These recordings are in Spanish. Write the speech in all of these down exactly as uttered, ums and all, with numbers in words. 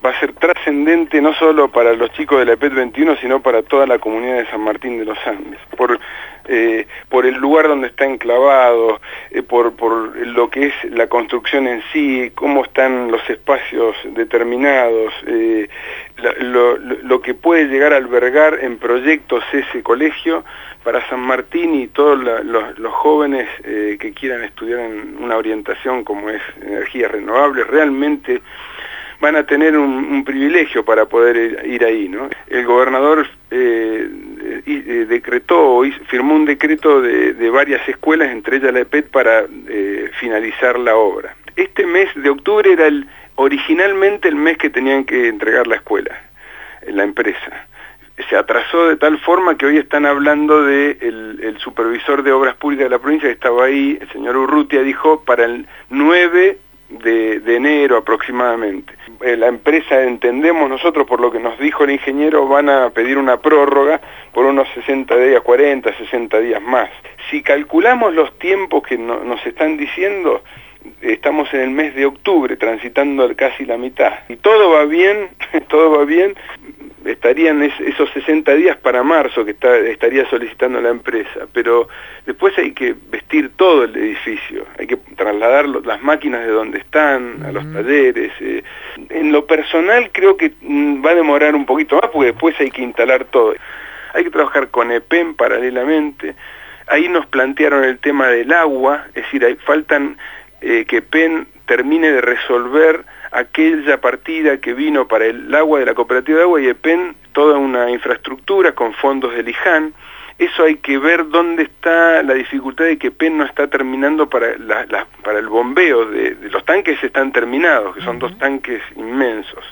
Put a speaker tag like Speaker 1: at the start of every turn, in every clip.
Speaker 1: va a ser trascendente no solo para los chicos de la E P E T veintiuno, sino para toda la comunidad de San Martín de los Andes, por, eh, por el lugar donde está enclavado, eh, por, por lo que es la construcción en sí, cómo están los espacios determinados, eh, lo, lo, lo que puede llegar a albergar en proyectos ese colegio para San Martín y todos la, los, los jóvenes eh, que quieran estudiar en una orientación como es energías renovables. Realmente van a tener un, un privilegio para poder ir, ir ahí, ¿no? El gobernador eh, eh, decretó, firmó un decreto de, de varias escuelas, entre ellas la E P E T, para eh, finalizar la obra. Este mes de octubre era el, originalmente el mes que tenían que entregar la escuela, la empresa. Se atrasó de tal forma que hoy están hablando de el, el supervisor de obras públicas de la provincia que estaba ahí, el señor Urrutia, dijo para el nueve de, de enero aproximadamente. Eh, la empresa, entendemos nosotros por lo que nos dijo el ingeniero, van a pedir una prórroga por unos sesenta días, cuarenta, sesenta días más. Si calculamos los tiempos que no, nos están diciendo, estamos en el mes de octubre, transitando casi la mitad. Y todo va bien, todo va bien, estarían es, esos sesenta días para marzo que está, estaría solicitando la empresa, pero después hay que vestir todo el edificio, hay que trasladar las máquinas de donde están, a los talleres. Eh. En lo personal creo que va a demorar un poquito más, porque después hay que instalar todo. Hay que trabajar con E P E M paralelamente. Ahí nos plantearon el tema del agua, es decir, hay, faltan eh, que E P E M termine de resolver aquella partida que vino para el agua de la cooperativa de agua y E P E M, toda una infraestructura con fondos del I J A N. Eso hay que ver dónde está la dificultad de que E P E M no está terminando para, la, la, para el bombeo. De, de los tanques están terminados, que son uh-huh. dos tanques inmensos,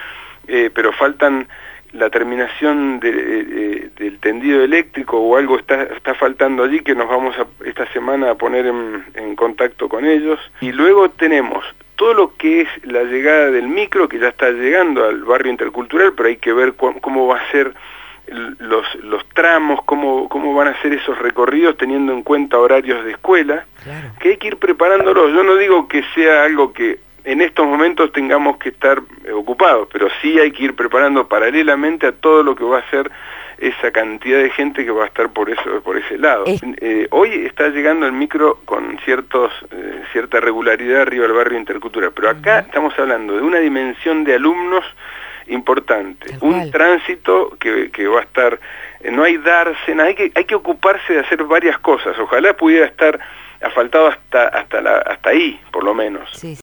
Speaker 1: eh, pero faltan la terminación de, de, del tendido eléctrico o algo está, está faltando allí, que nos vamos a, esta semana a poner en, en contacto con ellos. Y luego tenemos todo lo que es la llegada del micro, que ya está llegando al barrio intercultural, pero hay que ver cómo, cómo va a ser los, los tramos, cómo, cómo van a ser esos recorridos teniendo en cuenta horarios de escuela, claro. Que hay que ir preparándolos. Yo no digo que sea algo que en estos momentos tengamos que estar ocupados, pero sí hay que ir preparando paralelamente a todo lo que va a ser esa cantidad de gente que va a estar por eso, por ese lado. Es... Eh, hoy está llegando el micro con ciertos, eh, cierta regularidad arriba del barrio intercultural, pero acá uh-huh. estamos hablando de una dimensión de alumnos importante, un tránsito que, que va a estar, eh, no hay dársena, hay que, hay que ocuparse de hacer varias cosas. Ojalá pudiera estar asfaltado hasta, hasta, la, hasta ahí, por lo menos. Sí.